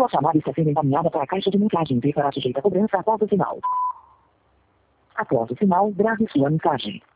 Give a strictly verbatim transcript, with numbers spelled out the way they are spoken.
Sua chamada está sendo encaminhada para a caixa de mensagens e será sujeita a cobrança após o sinal. Após o sinal, grave sua mensagem.